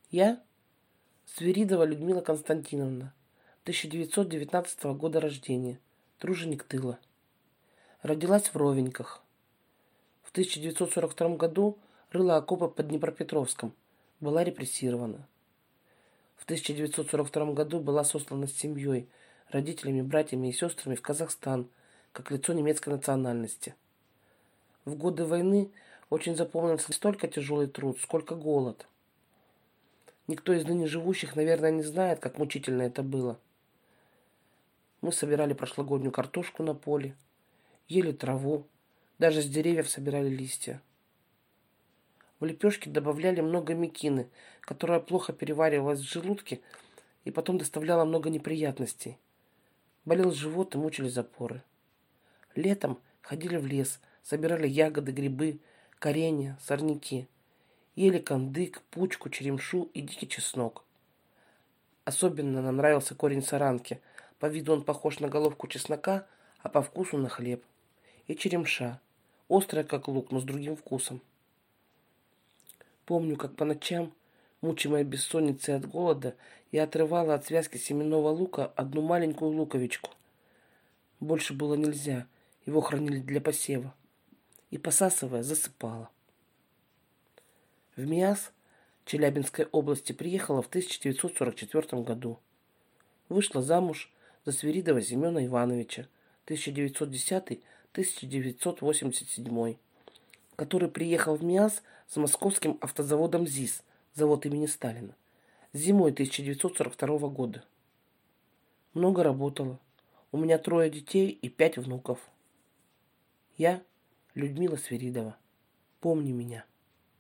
Я Свиридова Людмила Константиновна, 1919 года рождения, труженик тыла. Родилась в Ровеньках. В 1942 году рыла окопы под Днепропетровском, была репрессирована. В 1942 году была сослана с семьей, родителями, братьями и сестрами в Казахстан, как лицо немецкой национальности. В годы войны очень запомнился не столько тяжелый труд, сколько голод. Никто из ныне живущих, наверное, не знает, как мучительно это было. Мы собирали прошлогоднюю картошку на поле, ели траву, даже с деревьев собирали листья. В лепешки добавляли много мекины, которая плохо переваривалась в желудке и потом доставляла много неприятностей. Болел живот и мучили запоры. Летом ходили в лес, собирали ягоды, грибы, коренья, сорняки. Ели кандык, пучку, черемшу и дикий чеснок. Особенно нам нравился корень саранки. По виду он похож на головку чеснока, а по вкусу на хлеб. И черемша, острая как лук, но с другим вкусом. Помню, как по ночам, мучимая бессонницей от голода, я отрывала от связки семенного лука одну маленькую луковичку. Больше было нельзя, его хранили для посева. И, посасывая, засыпала. В Миас Челябинской области приехала в 1944 году. Вышла замуж за Свиридова Семена Ивановича, 1910-1987, который приехал в Миас с московским автозаводом ЗИС, завод имени Сталина, зимой 1942 года. Много работала. У меня 3 детей и 5 внуков. Я Людмила Свиридова. Помни меня.